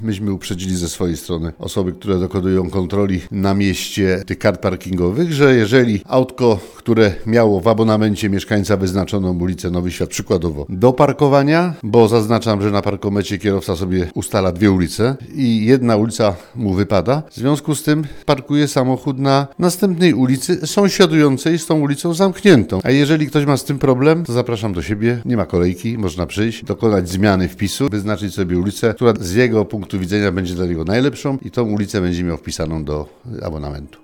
Myśmy uprzedzili ze swojej strony osoby, które dokonują kontroli na mieście tych kart parkingowych, że jeżeli autko, które miało w abonamencie mieszkańca wyznaczoną ulicę Nowy Świat, przykładowo do parkowania, bo zaznaczam, że na parkomecie kierowca sobie ustala 2 ulice i jedna ulica mu wypada, w związku z tym parkuje samochód na następnej ulicy sąsiadującej z tą ulicą zamkniętą. A jeżeli ktoś ma z tym problem, to zapraszam do siebie, nie ma kolejki, można przyjść, dokonać zmiany wpisu, wyznaczyć sobie ulicę, która z jego punktu widzenia będzie dla niego najlepszą i tą ulicę będzie miał wpisaną do abonamentu.